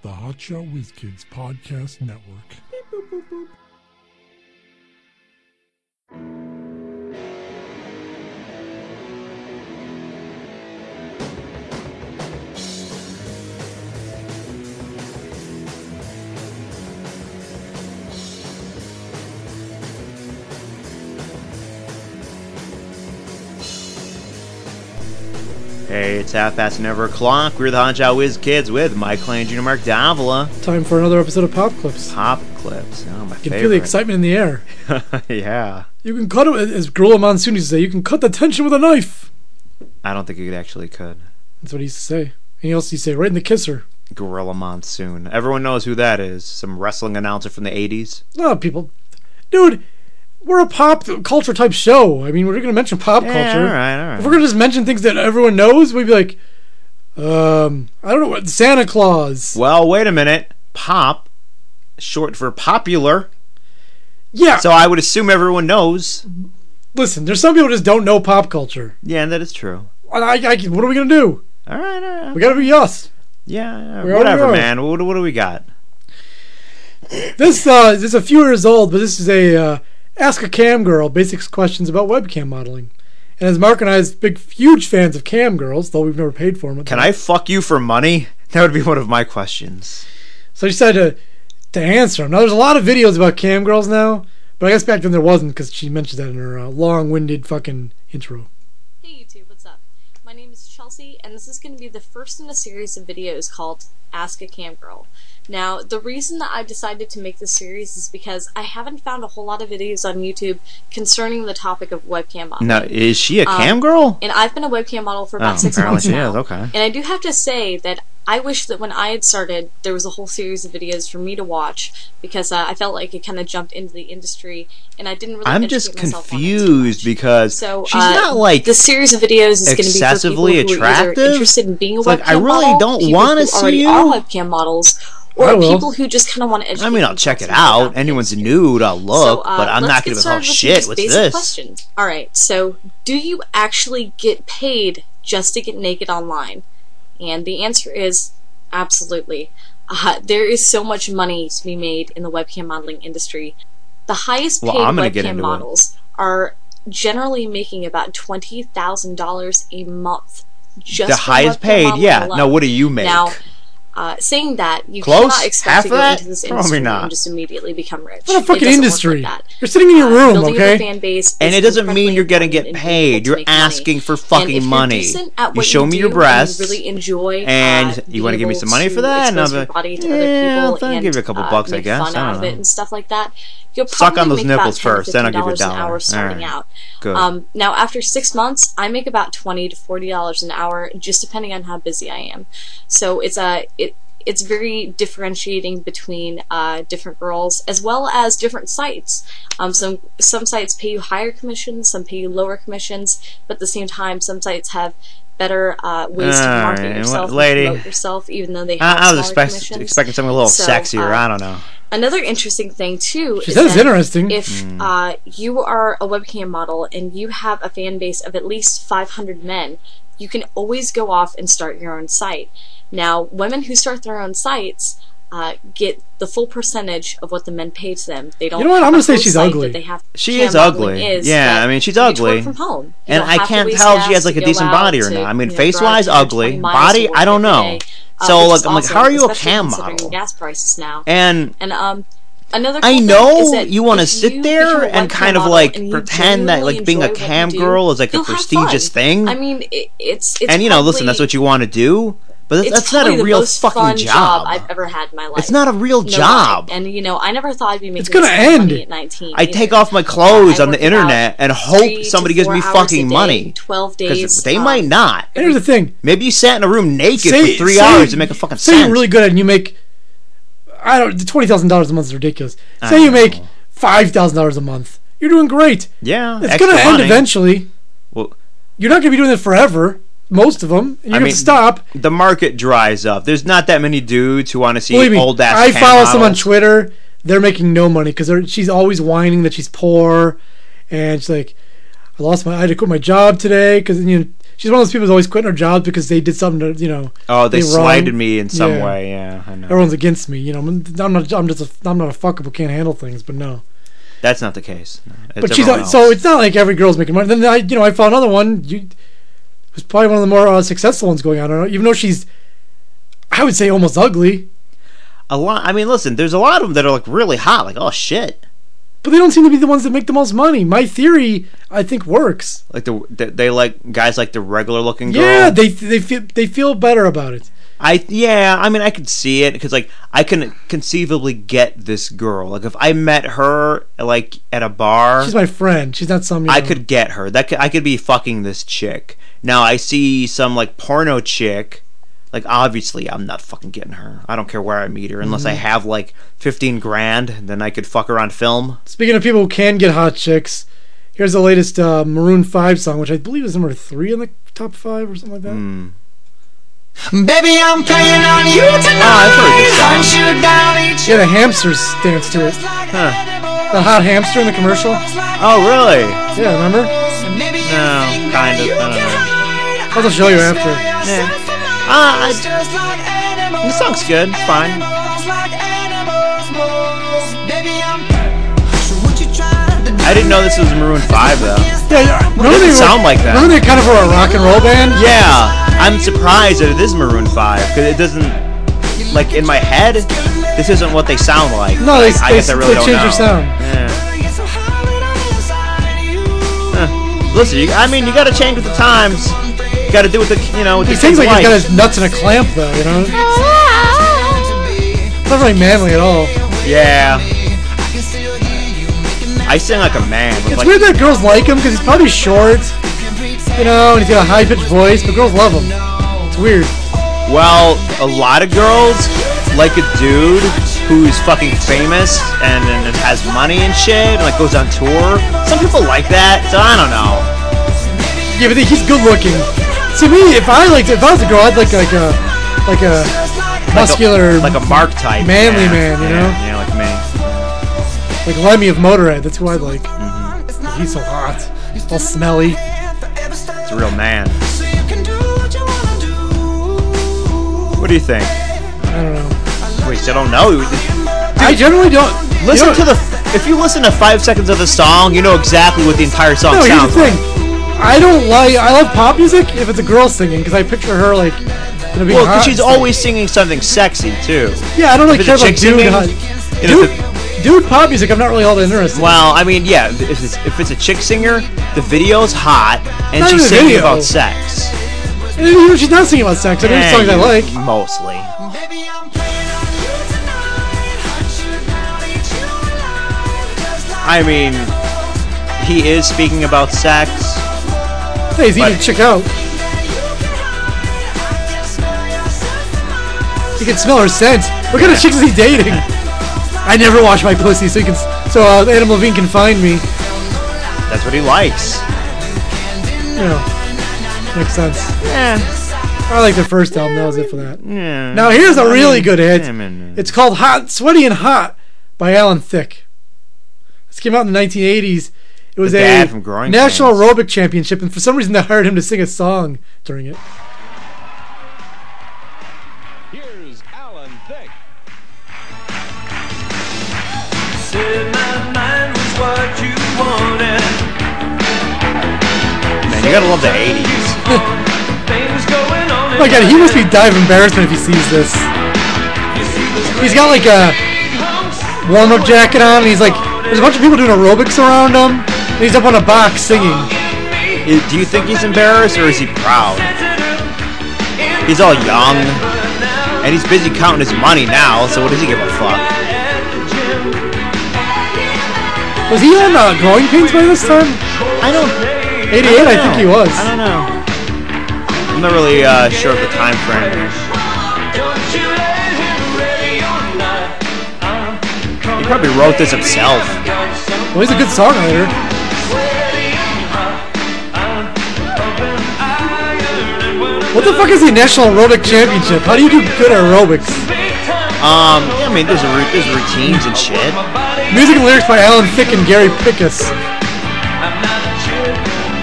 the Hotshot Whiz Kids Podcast Network. Beep, boop, boop, boop. Hey, it's o'clock. We're the Hotshot Whiz Kids with Mike Clay and Junior Mark Davila. Time for another episode of Pop Clips. Pop Clips. Oh, my You can favorite. feel the excitement in the air. Yeah. You can cut it, as Gorilla Monsoon used to say, you can cut the tension with a knife. I don't think you actually could. That's what he used to say. And he also used to say, right in the kisser. Gorilla Monsoon. Everyone knows who that is. Some wrestling announcer from the 80s. No, people. Dude, we're a pop culture type show. I mean, we're going to mention pop culture. All right. If we're going to just mention things that everyone knows, we'd be like, I don't know what, Santa Claus. Well, wait a minute. Pop, short for popular. Yeah. So I would assume everyone knows. Listen, there's some people who just don't know pop culture. Yeah, that is true. What are we going to do? All right. We got to be us. Yeah, We whatever, are. man. What do we got? This is a few years old, but this is a Ask a Cam Girl, basics questions about webcam modeling. And as Mark and I is huge fans of cam girls, though we've never paid for them. Can I fuck you for money? That would be one of my questions. So I decided to answer them. Now, there's a lot of videos about cam girls now, but I guess back then there wasn't because she mentioned that in her long-winded fucking intro. Hey YouTube, what's up? My name is Chelsea, and this is going to be the first in a series of videos called Ask a Cam Girl. Now, the reason that I've decided to make this series is because I haven't found a whole lot of videos on YouTube concerning the topic of webcam modeling. Now, is she a cam girl? And I've been a webcam model for about 6 apparently months she now. is, okay. And I do have to say that I wish that when I had started, there was a whole series of videos for me to watch, because I felt like it kind of jumped into the industry, and I didn't really I'm educate just myself on it too confused much. because So, she's not like the series of videos is going to be for people excessively who are either attractive. interested in being a It's webcam like, I really model, don't people wanna who see already you. are webcam models, I or will. people who just kind of want to educate I mean, I'll check it themselves more out. about Anyone's the nude, I'll look, but I'm not going to be like, oh shit, what's this? Questions. Alright, so do you actually get paid just to get naked online? And the answer is absolutely. There is so much money to be made in the webcam modeling industry. The highest paid I'm gonna get webcam into models are generally making about $20,000 a month. Just The for highest webcam paid, modeling yeah. alone. Now, what do you make? Now, saying that, you Close? cannot expect Half to of go that? into this Probably industry not. and just immediately become rich. What a It fucking doesn't work industry. like that. You're sitting in your room, Building okay? up a fan base And is it doesn't mean incredibly you're going to get important and being able paid. to You're make money. asking for And fucking if you're money. decent at You what show me your do, breasts, and you really enjoy, and you being want to give me able some money for to that? And I'll expose be your like, body to yeah, other people I'll and give you a couple bucks, I make guess. fun I out don't of know. it and stuff like that. You'll Suck probably on those make nipples about $10 first, then I'll give you $15 an hour $1. starting Alright. out. Good. Now, after 6 months, I make about $20 to $40 an hour, just depending on how busy I am. So it's very differentiating between different girls, as well as different sites. Some sites pay you higher commissions, some pay you lower commissions, but at the same time, some sites have better ways to market Alright, yourself and lady. promote yourself, even though they have I was smaller commissions. expecting something a little So, sexier. I don't know. Another interesting thing, too, She is said it's that interesting. if you are a webcam model and you have a fan base of at least 500 men, you can always go off and start your own site. Now, women who start their own sites get the full percentage of what the men pay to them. They don't. You know what? have I'm gonna a say full she's site ugly. that they have. She Cam is modeling ugly. is, Yeah, but I mean, she's you can ugly. work from home. You And don't I have to can't waste tell if gas she has like to a go decent out body or to, not. I mean, drive face-wise, 10 or ugly. 20 miles Body, to work I don't every know. day, So, which like, is I'm like, awesome, how are you a especially cam considering model? gas prices now. And Another I cool thing know is that you want to if sit you there become a and webcam kind of model like and you pretend that genuinely like being a enjoy what you cam do, girl is like a you'll have prestigious fun. thing. I mean, it's and you know, listen, probably- that's what you want to do, but it's that's not probably a the real most fucking fun job. I've ever had in my life. It's not a real No job. lie. And you know, I never thought I'd be making gonna this kind of end. money at 19. I either. take off my clothes I on the work internet about and 3 hope to somebody gives 4 me hours fucking a day, money. 12 days. Because they might not. And here's the thing. Maybe you sat in a room naked Say- for 3 say- hours to make a fucking Say sense. you're really good at it and you make, $20,000 a month is ridiculous. I Say you know. make $5,000 a month. You're doing great. Yeah, It's extra going to end money. eventually. Well, You're not going to be doing it forever, most of them. And you're going to stop. the market dries up. There's not that many dudes who want to see Believe me, old ass. I cam follow some on models. Twitter. They're making no money because she's always whining that she's poor. And she's like, I had to quit my job today because she's one of those people who's always quitting her jobs because they did something to Oh, they slighted wrong. me in some way. Yeah, I know. Everyone's against me. I'm not a fuck up who can't handle things, but no. That's not the case. No, But so it's not like every girl's making money. Then I found another one. Who's probably one of the more successful ones going on. I don't know, even though she's, I would say, almost ugly. A lot. I mean, listen. There's a lot of them that are like really hot. Like, oh shit. But they don't seem to be the ones that make the most money. My theory, I think, works. Like they like guys like the regular looking girl. Yeah, they feel better about it. I mean, I could see it because like I can conceivably get this girl. Like if I met her like at a bar, she's my friend. She's not some. I could get her. I could be fucking this chick. Now I see some like porno chick. Like obviously I'm not fucking getting her. I don't care where I meet her unless I have like 15 grand. Then I could fuck her on film. Speaking of people who can get hot chicks, here's the latest Maroon 5 song, which I believe is number 3 in the top 5 or something like that. Baby, I'm playing on you tonight. I've heard this song. Hunt you down each Yeah, the hamsters dance to it. Huh. The hot hamster in the commercial. Oh really? Yeah, remember? No, kind of. I don't know. I'll show you after. The song's good. It's fine. I didn't know this was Maroon 5 though. Yeah, It doesn't sound like that. Remember they kind of were a rock and roll band? Yeah, I'm surprised that it is Maroon 5 because it doesn't, like in my head, this isn't what they sound like. No, they guess I really don't changed know. their sound. Yeah. Listen, you got to change with the times. You got to do with the, with He the sings like he's life. got his nuts in a clamp, though, It's not really manly at all. Yeah. I sing like a man. It's like, weird that girls like him because he's probably short, and he's got a high-pitched voice, but girls love him. It's weird. Well, a lot of girls like a dude who's fucking famous and has money and shit, and like goes on tour. Some people like that, so I don't know. Yeah, but he's good-looking. See, me, if I was a girl, I'd like a muscular, like a Mark type, manly man, Yeah, like me. like Lemmy of Motorhead. That's who I'd like. He's so hot, all smelly. It's a real man. What do you think? I don't know. Wait, I don't know. I generally don't Listen you know, if you listen to 5 seconds of the song, you know exactly what the entire song No, here's sounds the like. thing. I love pop music if it's a girl singing because I picture her like being Well, hot. because she's always singing something sexy too. Yeah, I don't really If care it's a about chick singing, dude pop music. I'm not really all that interested. Well, I mean, yeah, if it's a chick singer, the video's hot and Not she's even a singing video. about sex. And she's not singing about sex. I know songs I like. Mostly. I mean, he is speaking about sex. Hey, he's eating a chick out. You can smell her scent. What kind of chicks is he dating? I never wash my pussy, so Adam Levine can find me. That's what he likes. Makes sense. Yeah. I like the first album. That was it for that. Yeah. Now here's a really good hit. I mean, It's called "Hot, Sweaty, and Hot" by Alan Thicke. This came out in the 1980s. It was The a dad from Growing national Pains. aerobic championship, and for some reason they hired him to sing a song during it. Here's Alan Thicke. man, you gotta love the 80s. Oh my god, he must be dying of embarrassment if he sees this. He's got like a warm-up jacket on, and he's like, there's a bunch of people doing aerobics around him, and he's up on a box singing. Do you think he's embarrassed or is he proud? He's all young, and he's busy counting his money now, so what does he give a fuck? Was he on Growing Pains by this time? I don't 88, I think he was. I don't know. I'm not really sure of the time frame. He probably wrote this himself. Well, he's a good songwriter. What the fuck is the National Aerobic Championship? How do you do good at aerobics? I mean, there's routines and shit. Music and lyrics by Alan Thicke and Gary Pickus.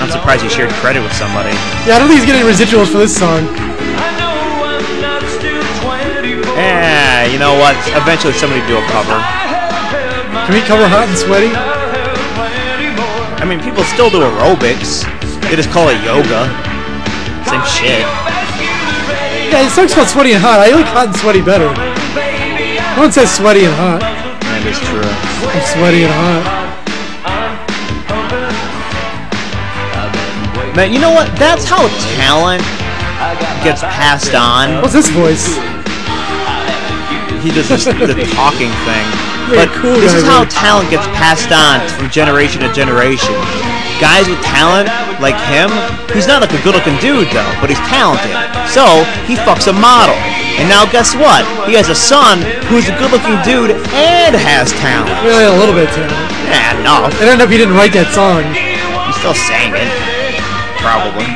I'm surprised he shared credit with somebody. Yeah, I don't think he's getting residuals for this song. Yeah, you know what? Eventually somebody do a cover. Can we cover Hot and Sweaty? I mean, people still do aerobics. They just call it yoga. Same shit. Yeah, the song's called Sweaty and Hot. I like Hot and Sweaty better. No one says Sweaty and Hot. That is true. I'm sweaty and hot. Man, you know what? That's how talent gets passed on. What's this voice? He does the talking thing. You're But a cool this guy, is how man. talent gets passed on from generation to generation. Guys with talent, like him, he's not like a good-looking dude, though, but he's talented. So, he fucks a model. And now guess what? He has a son who's a good-looking dude and has talent. Really, a little bit of talent. Yeah, enough. It ended up he didn't write that song. He still sang it. Probably.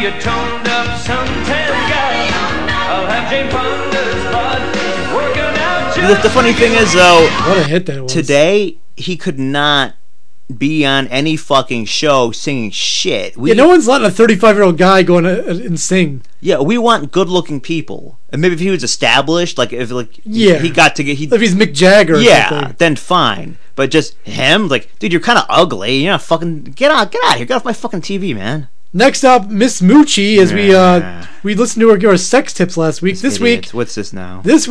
The funny thing is, though, What a hit that was. today, he could not be on any fucking show singing shit. Yeah, no one's letting a 35-year-old guy go in and sing. Yeah, we want good-looking people. And maybe if he was established, like if Yeah. he got to get If he's Mick Jagger or yeah, something. then fine. But just him, like, dude, you're kind of ugly. You're not fucking get out of here. Get off my fucking TV, man. Next up, Miss Moochie, as Yeah. we listened to her sex tips last week. This week, What's this now? this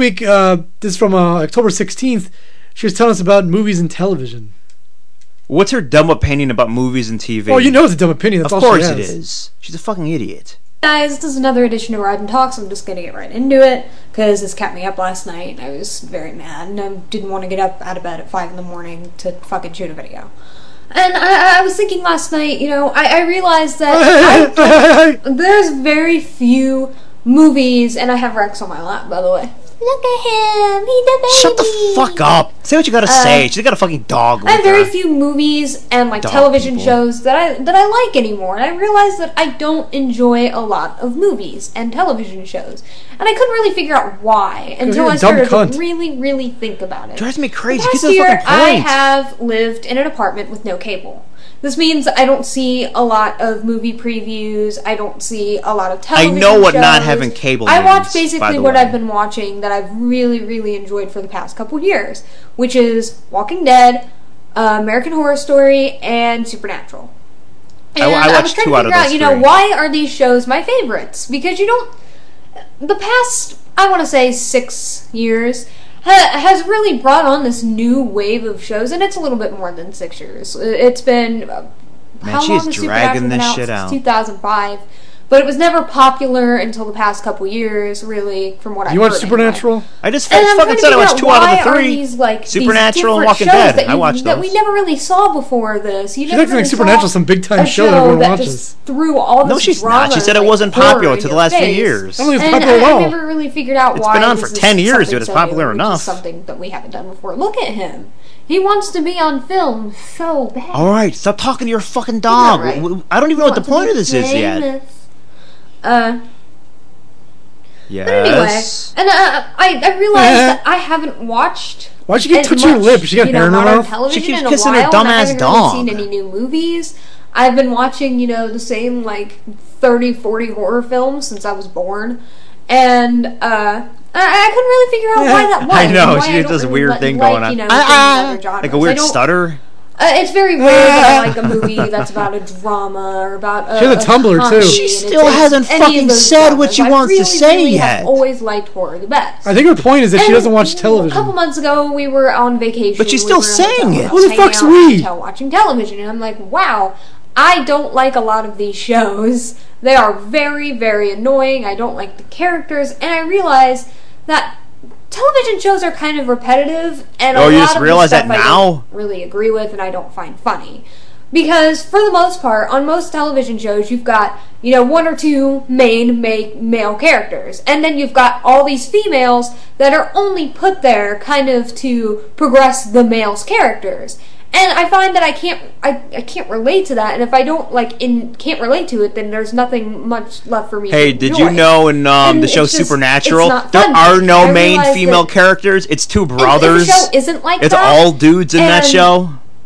is from October 16th. She was telling us about movies and television. What's her dumb opinion about movies and TV? Oh, you know it's a dumb opinion. That's Of all course she it has. is. She's a fucking idiot. Guys, this is another edition of Ride and Talks. I'm just gonna get right into it because this kept me up last night. I was very mad and I didn't want to get up out of bed at 5 in the morning to fucking shoot a video. And I was thinking last night, you know, I realized that there's very few movies, and I have Rex on my lap, by the way. Look at him, he's a baby. Shut the fuck up. Say what you gotta say. She's got a fucking dog with I have very her. few movies and like Dog television people. shows that I like anymore, and I realized that I don't enjoy a lot of movies and television shows, and I couldn't really figure out why until you're a I dumb started cunt. to really think about it. Drives me crazy. Last Get to the year, fucking I point. have lived in an apartment with no cable. This means I don't see a lot of movie previews. I don't see a lot of television know what shows. not having cable I watch means, by basically the what way. I've been watching that I've really enjoyed for the past couple years, which is Walking Dead, American Horror Story, and Supernatural. And I was watched trying 2 to out of figure those you know, 3. why are these shows my favorites? Because you don't... The past, I want to say 6 years, has really brought on this new wave of shows, and it's a little bit more than 6 years. It's been... how she's long has dragging Supernatural been this out? shit Since out. 2005. But it was never popular until the past couple years, really, from what I've You heard. watch Supernatural? I just And I'm fucking trying to said I figure watched out 2 out why of the are 3. these, like, Supernatural and these Walking different shows Dead. that I watched that we those. never really saw before this. You She's never acting like really Supernatural's saw some big-time a show that everyone that watches. just threw all this No, she's drama not. She said it and, like, wasn't horror popular in to the your last few face. years. I don't think it's And popular at all. I never really figured out It's why been on this for is 10 years, something dude. It's so popular new, which enough. is something that we haven't done before. Look at him. He wants to be on film so bad. Alright, stop talking to your fucking dog. Right. I don't even know what the Wants to point be of this is yet. famous. Yes. But anyway, and I realized that I haven't watched. Why'd she get as touching her much, lip? She got you know, hair in her modern mouth? television She keeps in a kissing her while, and I dumbass haven't dog. really seen any new movies. I've been watching, you know, the same like 30, 40 horror films since I was born, and I couldn't really figure out why that was. I know, and why she I has don't this really weird like, thing going on. You know, things in other genres. Like a I weird don't- stutter. It's very rare that I like a movie that's about a drama or about a She has a Tumblr, comedy, too. She and still it's hasn't any of fucking those said what genres. she I wants to say really yet. have always liked horror the best. I think her point is that she And doesn't watch A television. couple months ago, we were on vacation. But she's We still were in a saying hotel. it. I Who was the hanging fuck's out in a we? hotel watching television, and I'm like, wow, I don't like a lot of these shows. They are very, very annoying. I don't like the characters, and I realize that television shows are kind of repetitive, and a Oh, lot you just of the realize stuff that I now? don't really agree with, and I don't find funny. Because for the most part, on most television shows, you've got, you know, 1 or 2 main male characters. And then you've got all these females that are only put there kind of to progress the male's characters. And I find that I can't relate to that. And if I don't, can't relate to it, then there's nothing much left for me Hey, to did enjoy. you know in And the show it's just- Supernatural, it's not there fun. are no I main realize female that- characters? It's 2 And brothers. the show isn't like It's that. all dudes in that and show.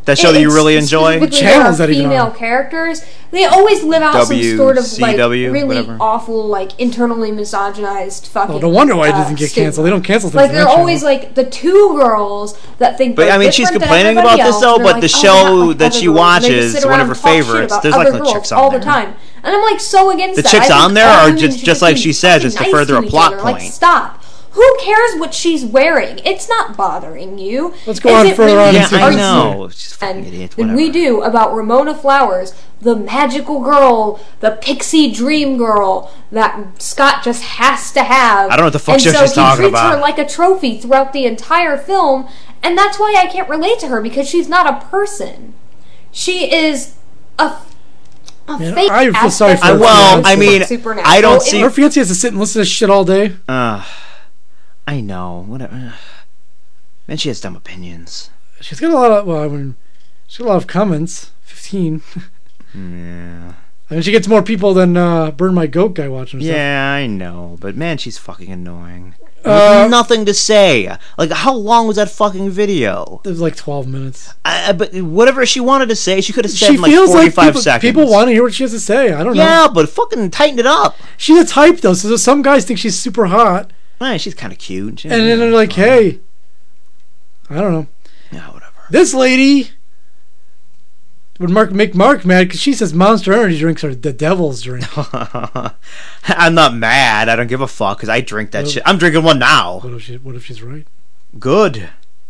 That show that you really It's enjoy? specifically Channels there are that even female on. characters. They always live out some sort of like WCW, really whatever. awful, like internally misogynized fucking. Oh, no wonder why it doesn't get stigma. canceled. They don't cancel things Like on they're that always channel. like the two girls that think. But they're I mean, she's different than complaining everybody about this else, though, and they're but the like, show oh, they're not that like she other girls. And they just watches, sit one around of her and talk shit favorites, about there's other like no girls chicks on all there. the time, and I'm like so against The that. chicks I think on there all are women just should like be she says, fucking it's to nice further a each plot other. Like, point. stop. Who cares what she's wearing? It's not bothering you. Let's go Is on it further on really? Yeah, and see I who's know. She's a fucking idiot. Than Whatever. we do about Ramona Flowers, the magical girl, the pixie dream girl that Scott just has to have. I don't know what the fuck and show so she's he talking treats about. her like a trophy throughout the entire film, and that's why I can't relate to her, because she's not a person. She is a Man, fake. I feel sorry aspect for her of Well, fiance. I mean, Supernatural. I don't It- see. Her fiance has to sit and listen to this shit all day. I know. Whatever. Man, she has dumb opinions. She's got a lot of, well, I mean, she's got a lot of comments. 15. Yeah. I mean, she gets more people than Burn My Goat guy watching her stuff. Yeah, I know. But man, she's fucking annoying. Uh, Nothing to say. Like, how long was that fucking video? It was like 12 minutes. But whatever she wanted to say, she could have said She in like feels 45 like seconds. people want to hear what she has to say. I don't know. Yeah, but fucking tighten it up. She's a type, though, so some guys think she's super hot. Man, she's kind of cute. And then they're like, hey, I don't know. Yeah, whatever. This lady would make Mark mad because she says Monster Energy drinks are the devil's drink. I'm not mad. I don't give a fuck because I drink that shit. I'm drinking one now. What if she's right? Good.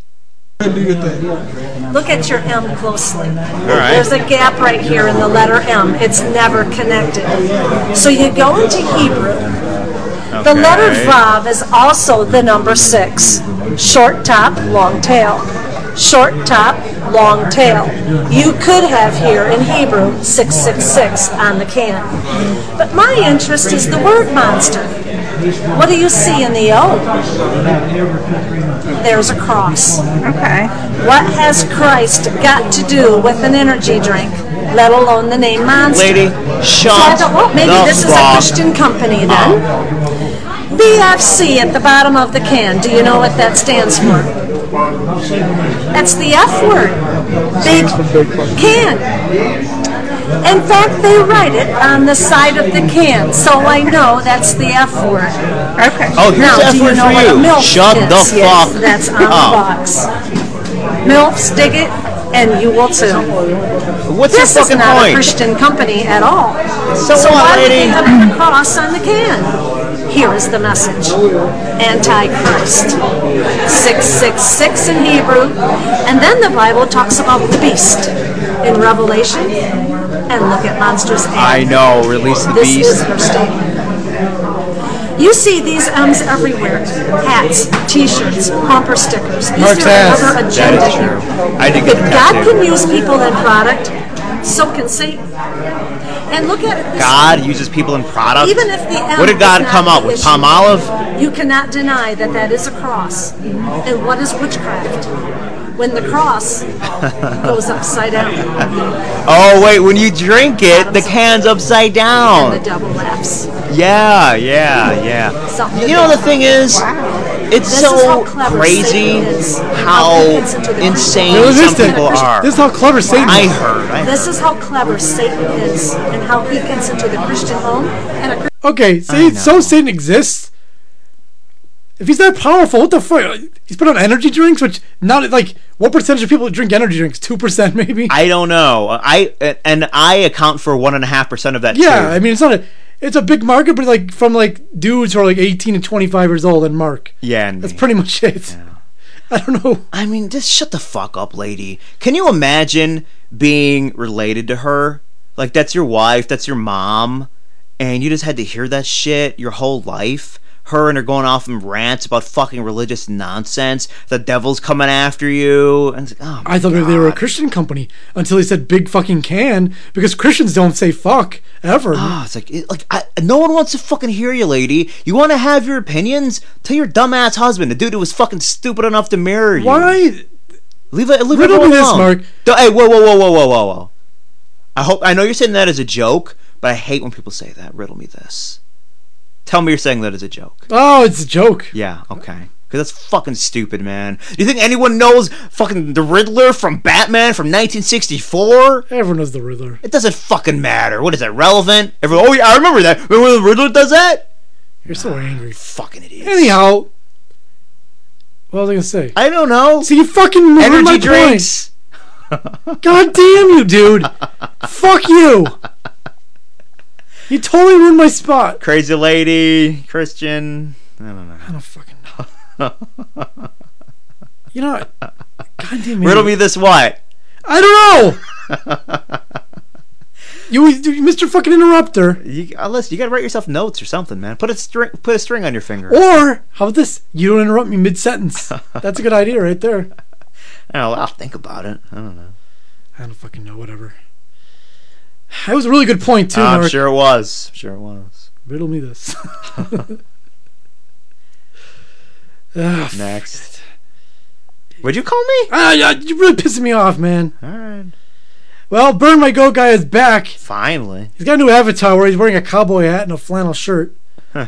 Look at your M closely. All right. There's a gap right here in the letter M. It's never connected. So you go into Hebrew. The letter Vav is also the number 6. Short top, long tail. Short top, long tail. You could have here in Hebrew 666 on the can. But my interest is the word monster. What do you see in the O? There's a cross. Okay. What has Christ got to do with an energy drink, let alone the name monster? Lady, So I shut thought, well, maybe the this is a fuck Christian company then. BFC at the bottom of the can. Do you know what that stands for? That's the F word. Big can. In fact, they write it on the side of the can, so I know that's the F word. Okay. Oh, here's Now, the F do you word know for what a you. MILF Shut is? the Yes, fuck that's on the up. box. MILFs dig it, and you will too. What's This your is fucking not point? a Christian company at all. So what, why would lady? they have put a cross on the can? Here is the message. Antichrist. 666 in Hebrew. And then the Bible talks about the beast in Revelation. And look at Monsters A. I know. Release the This beast. is her statement. You see these M's everywhere. Hats, t-shirts, bumper stickers. Is Mark's there ass. another That agenda is here? true. I did get If the God tattoo. can use people in product, so can Satan. And look at it this God way. uses people in product. Even if the M What did God is not come up the with? issue, Palm olive? You cannot deny that that is a cross. And what is witchcraft? When the cross goes upside down Oh wait, when you drink it, the can's upside and down. the devil laughs. Yeah. Something to You know the think thing is, it's This is how so clever crazy Satan is. how How he gets into the insane Realistic. some people are. This is how clever Satan I is. heard. This is how clever Satan is and how he gets into the Christian home and a Okay, so Satan exists. If he's that powerful, what the fuck? He's put on energy drinks, which not like what percentage of people drink energy drinks? 2% maybe. I don't know. I account for 1.5% of that. Yeah, too. I mean it's a big market, but like from like dudes who are like 18 and 25 years old and Mark. Yeah, and That's me. pretty much it. I don't know. I mean, just shut the fuck up, lady. Can you imagine being related to her? Like, that's your wife, that's your mom, and you just had to hear that shit your whole life? Her and her going off in rants about fucking religious nonsense. The devil's coming after you. And it's like, oh my I thought maybe they were a God. Christian company until he said big fucking can because Christians don't say fuck ever. Oh, it's like no one wants to fucking hear you, lady. You want to have your opinions? Tell your dumbass husband, the dude who was fucking stupid enough to marry you. Why? Leave Riddle it me this, alone. Mark. Hey, whoa. I know you're saying that as a joke, but I hate when people say that. Riddle me this. Tell me you're saying that as a joke. Oh, it's a joke. Yeah, okay. Because that's fucking stupid, man. Do you think anyone knows fucking the Riddler from Batman from 1964? Everyone knows the Riddler. It doesn't fucking matter. What is that, relevant? Everyone, oh yeah, I remember that. Remember when the Riddler does that? You're so angry. Fucking idiot. Anyhow, what was I gonna say? I don't know. See, you fucking ruined Energy my drinks. point. God damn you, dude. Fuck you. You totally ruined my spot. Crazy lady, Christian. I don't know. I don't fucking know. You know, goddamn it. Riddle me this what? I don't know. you Mr. Fucking Interrupter. Listen, you gotta write yourself notes or something, man. Put a string on your finger. Or how about this? You don't interrupt me mid-sentence. That's a good idea right there. I don't know, I'll think about it. I don't know. I don't fucking know. Whatever. That was a really good point too. I'm Mark. sure it was. Sure it was. Riddle me this. Next. What'd you call me? You're really pissing me off, man. Alright. Well, Burn My Goat guy is back. Finally. He's got a new avatar where he's wearing a cowboy hat and a flannel shirt. Huh.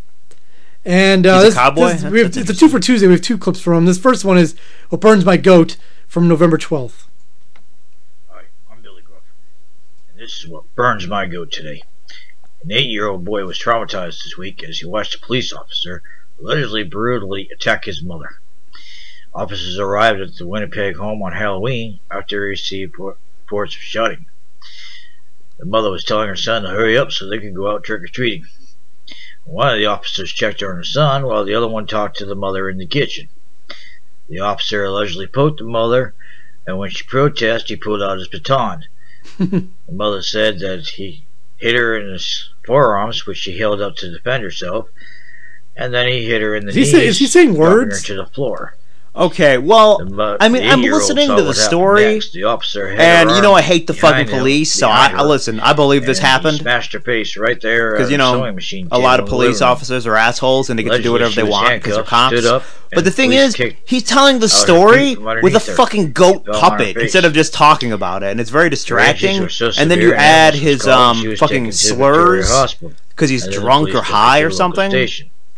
And He's a cowboy? it's a 2 for Tuesday. We have 2 clips from him. This first one is What Burns My Goat from November 12th. Hi, I'm Billy Gruff, and this is what burns my goat today. An 8-year-old boy was traumatized this week as he watched a police officer allegedly brutally attack his mother. Officers arrived at the Winnipeg home on Halloween after they received reports of shouting. The mother was telling her son to hurry up so they could go out trick-or-treating. One of the officers checked on her son while the other one talked to the mother in the kitchen. The officer allegedly poked the mother, and when she protested, he pulled out his baton. The mother said that he hit her in his forearms, which she held up to defend herself, and then he hit her in the knees, is he saying dropping words? her to the floor. Okay, well, I mean, I'm 8-year-old listening saw to the what happened story, next. The officer had and her you know I arm hate the fucking behind him, police, so behind I her, listen. I believe this and he happened smashed her face right there because you know a lot of police officers are assholes and they get to do whatever they want because they're cops. But the thing is, he's telling the story with a fucking goat puppet instead of just talking about it, and it's very distracting. And then you add his fucking slurs because he's drunk or high or something.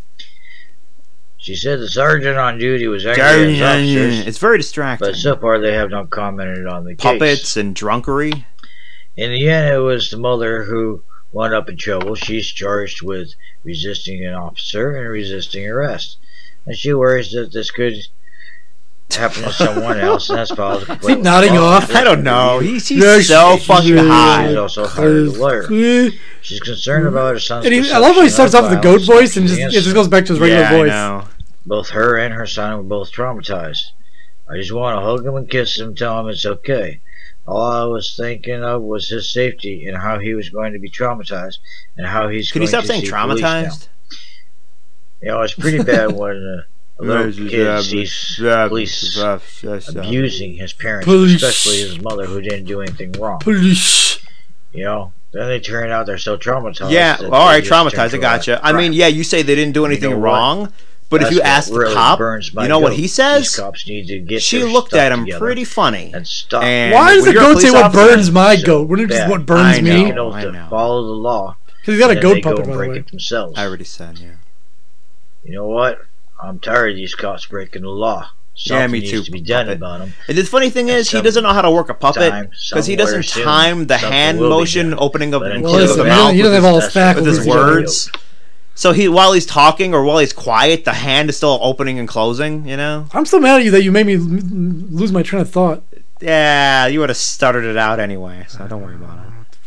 She said the sergeant on duty was angry at his officers, it's very distracting. but so far they have not commented on the Puppets case. and drunkery. In the end, it was the mother who wound up in trouble. She's charged with resisting an officer and resisting arrest. And she worries that this could happen to someone else, and that's filed a complaint. Is he nodding off? I don't know. He's so fucking high. She's also hired a lawyer. She's concerned about her son's I love how he starts off with the goat violence voice and after it the just goes back to his regular Yeah, voice. I know. Both her and her son were both traumatized. I just want to hug him and kiss him, tell him it's okay. All I was thinking of was his safety and how he was going to be traumatized and how he's Can going you stop to saying see police traumatized? now. You know, it's pretty bad when a little kid sees police abusing his parents, Police. especially his mother who didn't do anything wrong. Police. You know, then they turn out they're so traumatized. Yeah, that all right, they just turn traumatized. I to a gotcha. I crap. mean, yeah, you say they didn't do anything know what? wrong, but if That's you what ask the really cop, burns my you know what goat. he These says? cops need to get She their looked stuff at him together pretty funny. and stop. And Why does when the you're a goat say police what officer- burns my So goat? Wouldn't it just bad. what burns I me? know. Criminals I to know. follow the law. Because he's got a and goat they go puppet, and by the break way. it themselves. I already said, yeah. You know what? I'm tired of these cops breaking the law. Something me needs too, to be done puppet. about them. And the funny thing is, he some doesn't know how to work a puppet time, because he somewhere doesn't soon, time the something hand will be motion, done. opening up But and until closing of listen, the he mouth doesn't have all his that's faculties with his what we words. So while he's talking or while he's quiet, the hand is still opening and closing. You know? I'm so mad at you that you made me lose my train of thought. Yeah, you would have stuttered it out anyway, so don't worry about it.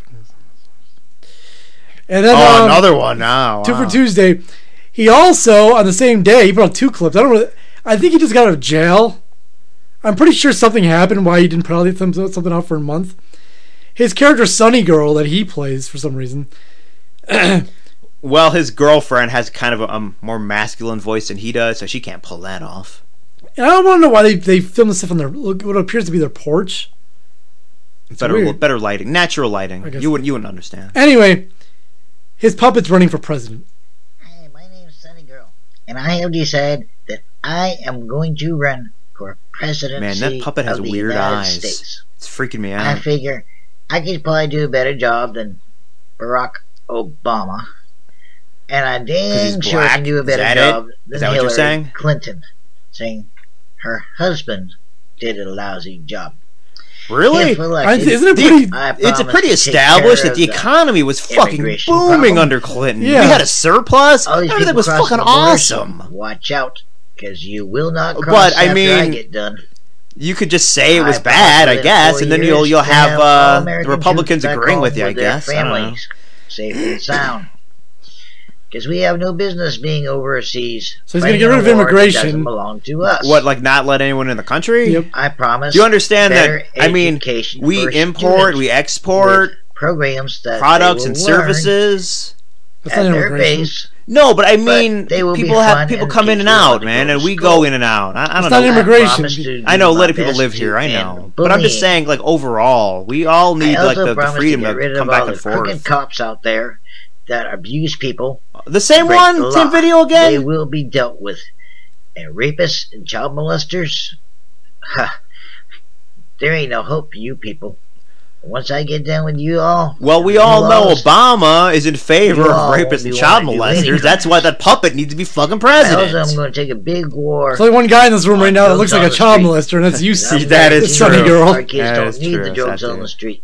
And then Oh, another one now. Two for Tuesday. He also on the same day he put out 2 clips. I think he just got out of jail. I'm pretty sure something happened why he didn't put something out for a month. His character Sunny Girl that he plays for some reason. Well, his girlfriend has kind of a more masculine voice than he does, so she can't pull that off. And I don't want to know why they filmed this stuff on what appears to be their porch. Better lighting, natural lighting. I guess You wouldn't understand. Anyway, his puppet's running for president. Hi, my name's Sunny Girl, and I have decided that I am going to run for presidency. Man, that puppet has of the weird United eyes. States. It's freaking me I out. figure I could probably do a better job than Barack Obama, And I 'Cause damn he's sure black? can do a Is better that it? job Is than that what you're Hillary saying? Clinton, saying her husband did a lousy job. Really? If elected, Isn't it pretty? I It's a promise pretty to take established care that the of economy was fucking immigration booming problem. under Clinton. Yeah. We had a surplus. all these Everything people was crossing fucking the border, awesome. so watch out, because you will not cross But, I after I mean, get done. You could just say it was I bad, I promise guess, in and then 4 you'll years to have all the American Republicans troops back agreeing home with you, I their guess. I don't know. families, safe and sound. Because we have no business being overseas. So he's gonna get fighting rid of a war that immigration. doesn't belong to us. What, like not let anyone in the country? Yep. I promise. Do you understand better that? I mean, education we for import, students we export with programs that products they and will learn services. That's at not their immigration. base. No, but I mean, they will be people fun have people and come in teach and you how out, to man, go and to we school. go in and out. I don't It's know. not immigration. promise to I know a do lot my of people best live to here. I end know, but I'm just bullying. saying, like overall, we all need I like also the promise freedom to get to rid come of back all and the crooked forth. cops out there that abuse people. The same break one, the Tim law. Video They again. will be dealt with. And rapists and child molesters, there ain't no hope for you people. Once I get done with you all, Well, we you all know laws, Obama is in favor you of all rapists and won't child wanna do molesters. anything. That's why that puppet needs to be fucking I also president. am going to take a big war. There's only one guy in this room right now that looks like a Drugs on child the molester, and that's you, Steve. That is This sunny true. girl. Our kids That don't is need true, the drugs that on too. the street.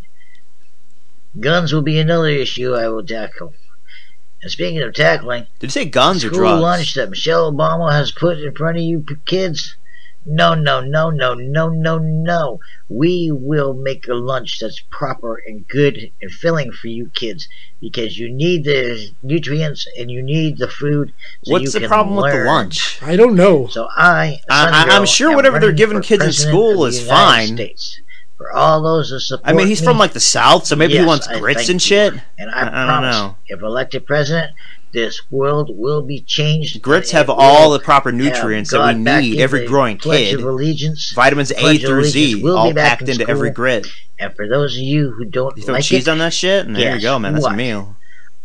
Guns will be another issue I will tackle. And speaking of tackling, Did you say guns or school drugs? lunch that Michelle Obama has put in front of you kids? No, no, no, no, no, no, no. We will make a lunch that's proper and good and filling for you kids because you need the nutrients and you need the food. So What's you the can problem with the learn. lunch? I don't know. So I'm sure whatever they're giving kids in school is fine. States. For all those that support I mean, he's me, from like the South, so maybe he yes, wants I grits thank and you. shit. And I I don't promise, know. if elected president, this world will be changed. Grits and have it all will the proper have nutrients that we God back need. in Every the growing Pledge kid. of Allegiance. Vitamins A Pledge of through Z, Allegiance will all be back packed in into school. every grit. And for those of you who don't You throw like cheese it, on that shit, and there you guess go, man. That's a what? meal.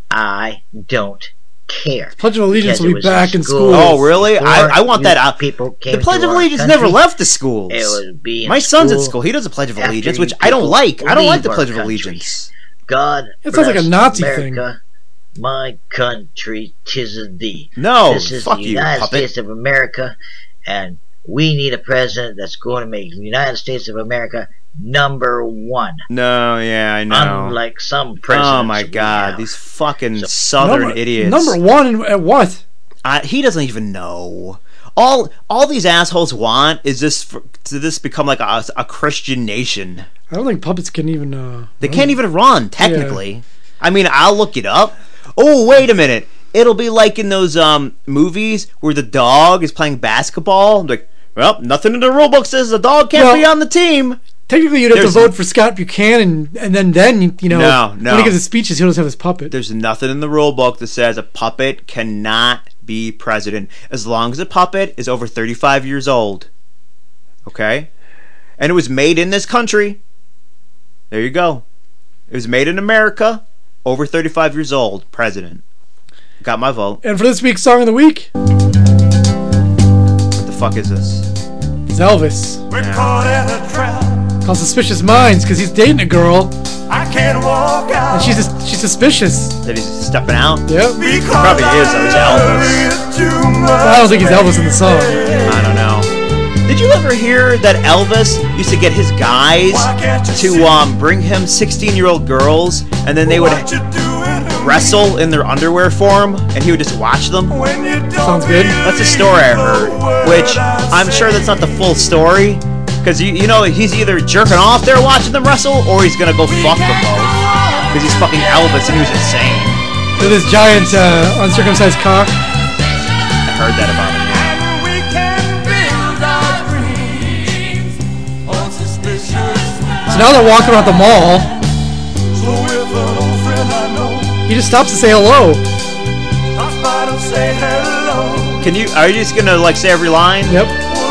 I don't care. Pledge of Allegiance Because will it be was back in school school. Oh, really? before I want you that out. People came The Pledge to of our Allegiance country. never left the schools. It would be in My son's at school school. He does a Pledge of after Allegiance, you which I don't people like. I don't like the leave Pledge our of country. Allegiance. God It sounds like a bless Nazi thing. America, my country, 'tis of thee. No, This is fuck the you, United puppet. States of America, and we need a president that's going to make the United States of America number one. No, yeah, I know. Unlike some presidents. Oh my we god, have. these fucking southern idiots. Number one at what? He doesn't even know. All these assholes want is to this become like a Christian nation. I don't think puppets can even. They can't even run technically. I mean, I'll look it up. Oh, wait a minute. It'll be like in those movies where the dog is playing basketball. Like, well, nothing in the rule book says the dog can't be on the team. Technically, you'd have to vote for Scott Buchanan, and then you know, No. when he gives his speeches, he'll just have his puppet. There's nothing in the rule book that says a puppet cannot be president as long as a puppet is over 35 years old. Okay? And it was made in this country. There you go. It was made in America, over 35 years old, president. Got my vote. And for this week's Song of the Week, What the fuck is this? it's Elvis. We're caught in a trap. Called Suspicious Minds, because he's dating a girl, I can't walk out. and she's suspicious. That he's stepping out? Yep. Probably is. That was Elvis. I don't think he's Elvis in the song. I don't know. Did you ever hear that Elvis used to get his guys to bring him 16-year-old girls, and then they would wrestle in their underwear for him, and he would just watch them? Sounds good. That's a story I heard, which I'm sure that's not the full story, because you know he's either jerking off there watching them wrestle, or he's gonna go fuck them both, because he's fucking Elvis and he was insane. With his giant uncircumcised cock. I heard that about him. So now they're walking around the mall. He just stops to say hello. Are you just gonna like say every line? Yep.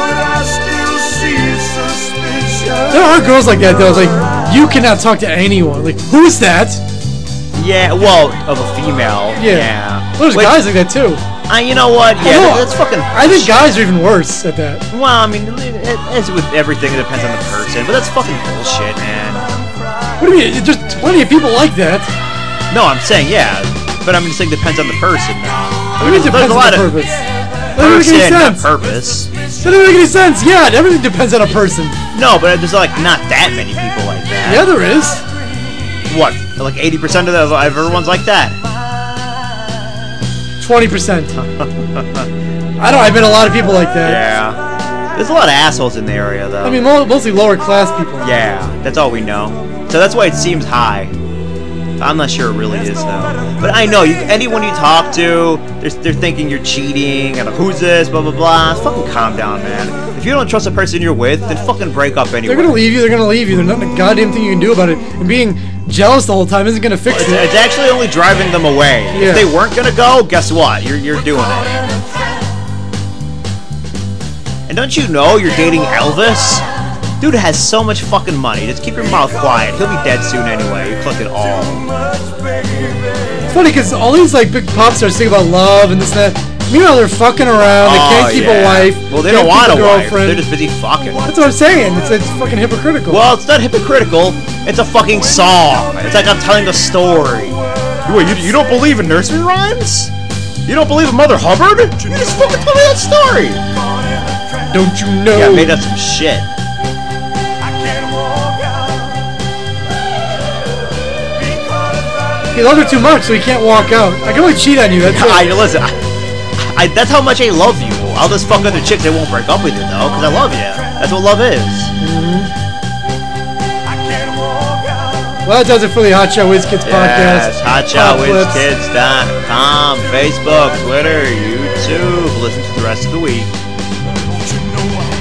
There are girls like that though. It's like you cannot talk to anyone. Like who's that? Yeah, well, of a female. Yeah. Well, there's guys like that too. You know what? Yeah, that's fucking. I think guys are even worse at that. Well, I mean, as with everything, it depends on the person, but that's fucking bullshit, man. What do you mean? There's plenty of people like that. No, I'm saying, yeah, But I'm just saying depends on the person now. I mean, it depends on the purpose. That doesn't make any Not sense. purpose. That doesn't make any sense. Yeah, everything depends on a person. No, but there's like not that many people like that. Yeah, there is. What? Like 80% of everyone's like that. 20%. I've met a lot of people like that. Yeah. There's a lot of assholes in the area, though. I mean, mostly lower class people. Yeah, that's all we know. So that's why it seems high. I'm not sure it really is, though. But I know, anyone you talk to, they're thinking you're cheating, and who's this, blah, blah, blah. Fucking calm down, man. If you don't trust the person you're with, then fucking break up anyway. They're gonna leave you, There's not a goddamn thing you can do about it. And being jealous the whole time isn't gonna fix it. It's actually only driving them away. Yeah. If they weren't gonna go, guess what? You're doing it. And don't you know you're dating Elvis? Dude has so much fucking money. Just keep your mouth quiet. He'll be dead soon anyway. You click it all. It's funny because all these like big pop stars sing about love and this and that. Meanwhile, they're fucking around. They can't keep a wife. Well, they don't want a wife. They're just busy fucking. That's what I'm saying. It's fucking hypocritical. Well, it's not hypocritical. It's a fucking song. It's like I'm telling a story. Wait, you don't believe in nursery rhymes? You don't believe in Mother Hubbard? You just fucking tell me that story. Don't you know? Yeah, I made up some shit. He loves her too much, so he can't walk out. I can only cheat on you. That's it. Listen, that's how much I love you. I'll just fuck other chicks. They won't break up with you though, because I love you. That's what love is. Well, that does it for the Hot Shot Whiz Kids podcast. Yes, HotShotWhizKids.com, Facebook, Twitter, YouTube. Listen to the rest of the week.